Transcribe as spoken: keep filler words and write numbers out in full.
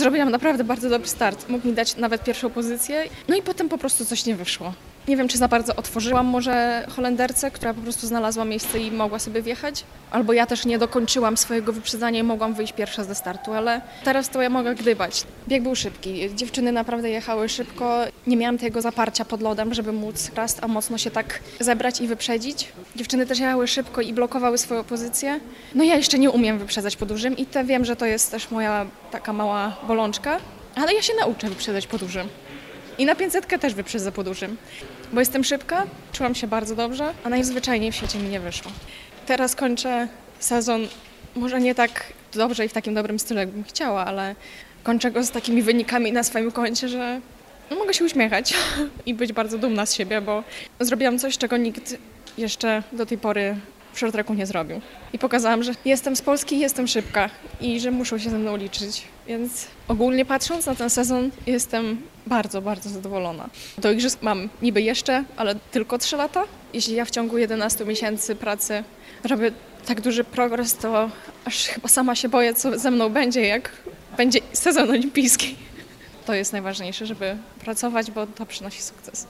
Zrobiłam naprawdę bardzo dobry start. Mógł mi dać nawet pierwszą pozycję. No i potem po prostu coś nie wyszło. Nie wiem, czy za bardzo otworzyłam może Holenderce, która po prostu znalazła miejsce i mogła sobie wjechać. Albo ja też nie dokończyłam swojego wyprzedzania i mogłam wyjść pierwsza ze startu, ale teraz to ja mogę gdybać. Bieg był szybki. Dziewczyny naprawdę jechały szybko. Nie miałam tego zaparcia pod lodem, żeby móc raz a mocno się tak zebrać i wyprzedzić. Dziewczyny też jechały szybko i blokowały swoją pozycję. No ja jeszcze nie umiem wyprzedzać po dużym i te wiem, że to jest też moja taka mała bolączka, ale ja się nauczę wyprzedzać po dużym. I na pięćsetkę też wyprzedzę po dużym, bo jestem szybka, czułam się bardzo dobrze, a najzwyczajniej w świecie mi nie wyszło. Teraz kończę sezon, może nie tak dobrze i w takim dobrym stylu, jakbym chciała, ale kończę go z takimi wynikami na swoim koncie, że no, mogę się uśmiechać i być bardzo dumna z siebie, bo zrobiłam coś, czego nikt jeszcze do tej pory w short tracku nie zrobił. I pokazałam, że jestem z Polski, jestem szybka i że muszą się ze mną liczyć. Więc ogólnie patrząc na ten sezon, jestem bardzo, bardzo zadowolona. Do igrzysk mam niby jeszcze, ale tylko trzy lata. Jeśli ja w ciągu jedenastu miesięcy pracy robię tak duży progres, to aż chyba sama się boję, co ze mną będzie, jak będzie sezon olimpijski. To jest najważniejsze, żeby pracować, bo to przynosi sukces.